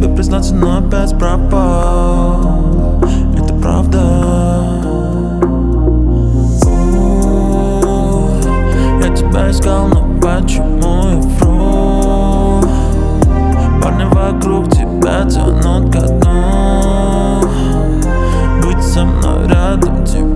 тебе признаться, но опять пропал. Это правда. Я тебя искал, но почему я вру? Парни вокруг тебя тянут ко дну. Быть со мной рядом тебе